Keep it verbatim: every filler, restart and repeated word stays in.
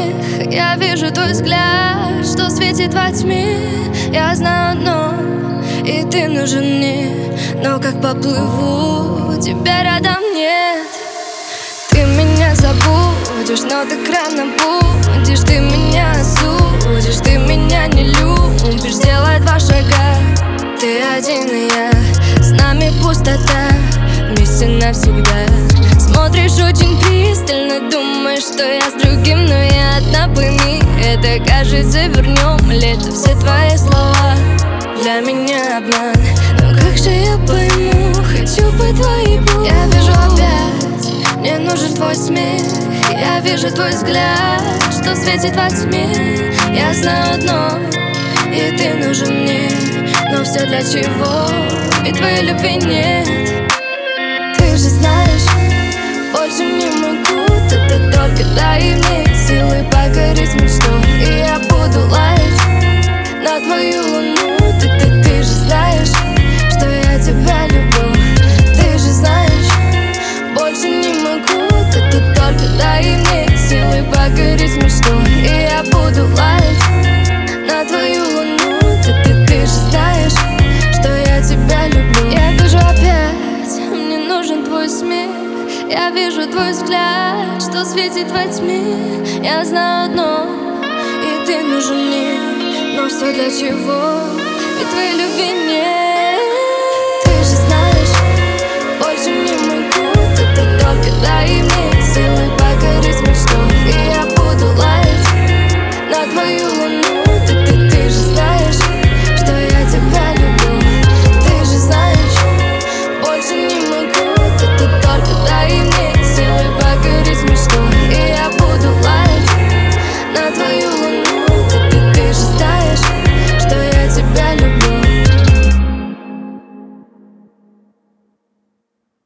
смех, я вижу твой взгляд, что светит во тьме. Я знаю одно, и ты нужен мне, но как поплыву, тебя рядом нет. Ты меня забудешь, но так рано будешь. Ты меня осудишь, ты меня не любишь. Сделай два шага, ты один и я, с нами пустота, вместе навсегда. Смотришь очень пристально, думаешь, что я с другим, но я одна, пойми, это кажется, вернем лето. Все твои слова для меня обман, но как же я пойму, хочу быть твоей будущей. Я вижу опять, мне нужен твой смех, я вижу твой взгляд, что светит во тьме. Я знаю одно, и ты нужен мне, но все для чего, ведь твоей любви нет. Ты же знаешь, больше не могу, ты, ты только дай мне силы покорить мечту, и я буду лаять на твою луну. Ты, ты, ты же знаешь, что я тебя люблю. Ты же знаешь, больше не могу, ты, ты только дай мне силы покорить мечту, и я буду лаять на твою луну. Ты, ты, ты же знаешь, что я тебя люблю. Я вижу опять, мне нужен твой смех, я вижу твой взгляд, что светит во тьме. Я знаю одно, и ты нужен мне, но все для чего, ведь твоей любви нет.